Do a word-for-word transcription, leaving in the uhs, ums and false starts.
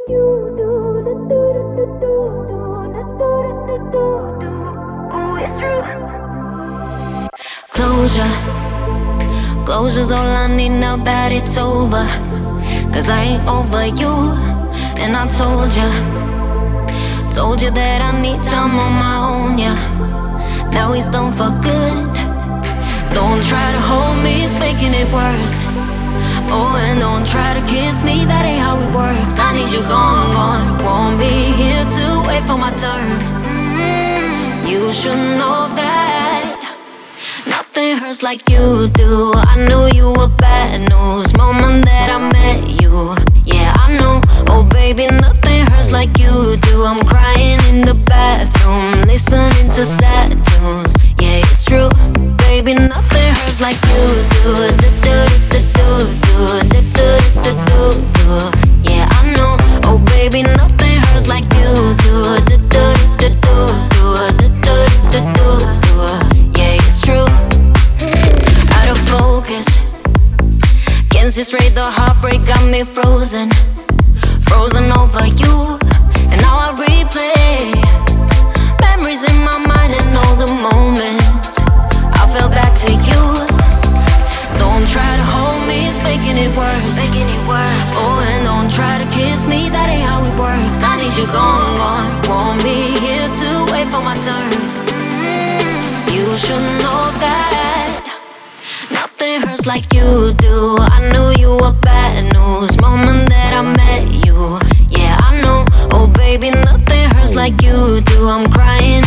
you do. Oh, it's true. Closure, closure's all I need now that it's over. Cause I ain't over you, and I told ya, told you that I need time on my own, yeah. Now he's done for good. Don't try to hold me, it's making it worse. Oh, and don't try to kiss me, that ain't how it works. I need you gone, gone. Won't be here to wait for my turn. You should know that nothing hurts like you do. I knew you were bad news moment that I met you. Yeah, I know. Oh baby, nothing hurts like you do. I'm crying in the bathroom, listening to sad tunes. Yeah, it's true. Baby, nothing hurts like you do. Do do do do do do do do do. Yeah, I know. Oh baby, nothing hurts like you do. Do do do do do do do do. Yeah, it's true. Out of focus, can't see straight. The heartbreak got me frozen, frozen over you. And now I replay memories in my mind and all the moments I fell back to you. Don't try to hold me, it's making it worse, making it worse. Oh, and don't try to kiss me, that ain't how it works. I need you gone, gone. Won't be here to wait for my turn. You should know that nothing hurts like you do. I knew you were bad news moment that I met you. Yeah, I know. Oh baby, nothing hurts like you do. I'm crying